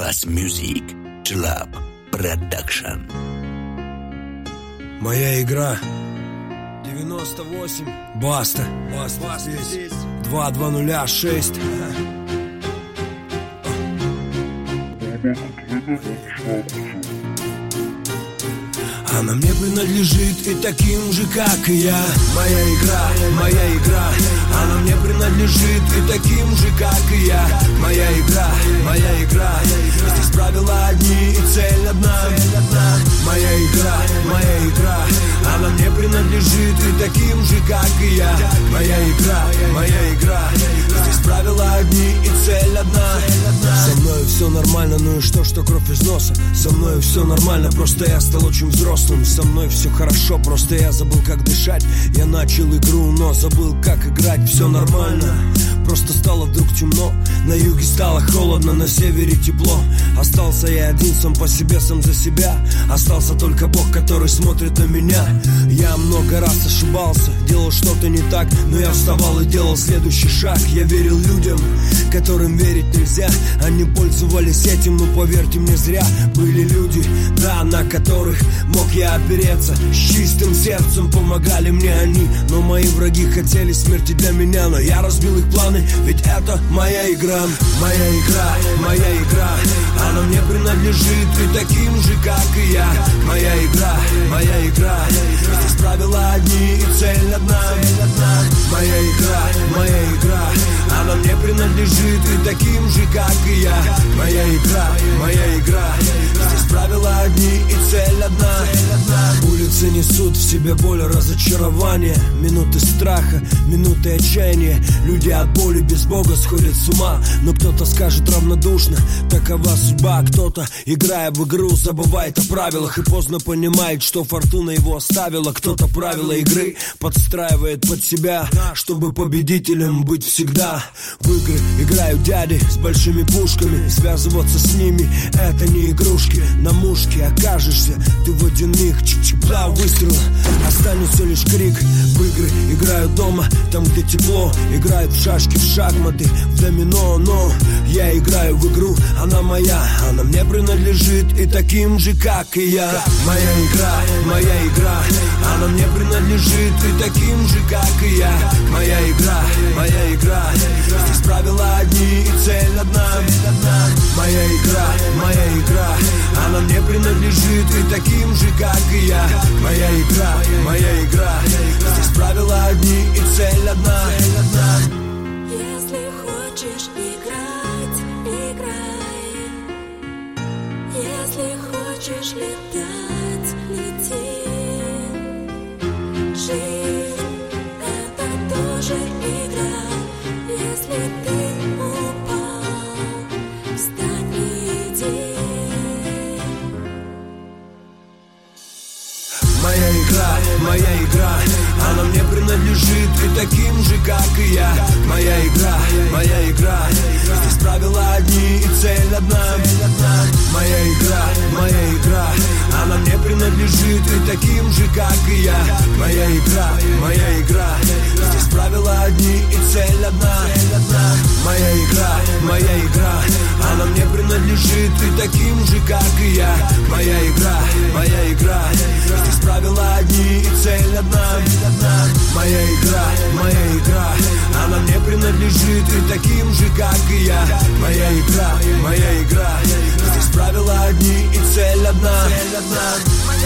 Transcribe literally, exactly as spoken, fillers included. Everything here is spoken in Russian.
Plus Music Club Production. Моя игра. девяносто восемь. Баста. Баста, Баста здесь. здесь. два два ноль шесть. Она мне принадлежит и таким же, как и я. Моя игра, моя игра. Она мне принадлежит и таким же, как и я. Моя игра, моя игра. Здесь правила одни и цель одна. Моя игра, моя игра. Она мне принадлежит и таким же, как и я. Моя игра, моя игра. Здесь правила одни и цель одна. Со мной все нормально, ну и что, что кровь из носа. Со мной все нормально, просто я стал очень взрослым. Со мной все хорошо, просто я забыл, как дышать. Я начал игру, но забыл, как играть. Все нормально, просто стало вдруг темно. На юге стало холодно, на севере тепло. Остался я один, сам по себе, сам за себя. Остался только Бог, который смотрит на меня. Я много раз ошибался, делал что-то не так, но я вставал и делал следующий шаг. Я верил людям, которым верить нельзя. Они пользовались этим, но поверьте мне, зря. Были люди, да, на которых мог я опереться. С чистым сердцем помогали мне они. Но мои враги хотели смерти для меня. Но я разбил их планы, ведь это моя игра. Моя игра, моя игра. Она мне принадлежит и таким же, как и я. Моя игра, моя игра. Здесь правила одни и цель одна. Моя игра, моя игра. Она мне принадлежит и таким же, как и я. Моя игра, моя игра. Здесь правила одни и цель одна. Улицы несут в себе боль, разочарование. Минуты страха, минуты отчаяния. Люди от боли без Бога сходят с ума. Но кто-то скажет равнодушно: такова судьба. Кто-то, играя в игру, забывает о правилах и поздно понимает, что фортуна его оставила. Кто-то правила игры подстраивает под себя, чтобы победителем быть всегда. В игры играют дяди с большими пушками. Связываться с ними — это не игрушки. На мушке окажешься ты в одних. Чик-чик-бла, выстрел, останется лишь крик. В игры играют дома, там где тепло. Играют в шашки, в шахматы, в домино. Но я играю в игру, она моя. Она мне принадлежит и таким же, как и я. Моя игра, моя игра. Она мне принадлежит и таким же, как и я. Моя игра, моя игра. Здесь правила одни и цель одна. Моя игра, моя игра. Она мне принадлежит и таким же, как и я. Моя игра, моя игра. Здесь правила одни и цель одна. Если хочешь играть, играй. Если хочешь летать, лети. Жизнь — это тоже игра. Если ты упал, встань и иди. Моя игра, моя игра. Она мне принадлежит и таким же, как и я. Моя игра, моя игра. Здесь правила одни и цель одна. Моя игра, моя игра. Она мне принадлежит и таким же, как и я. Моя игра, моя игра. Здесь правила одни и цель одна. Моя игра, моя игра. Она мне принадлежит и таким же, как и я. Моя игра, моя игра. Здесь правила одни и цель одна. Моя игра, моя игра. Она мне принадлежит и таким же, как и я. Моя игра, моя игра. Здесь правила одни и цель одна.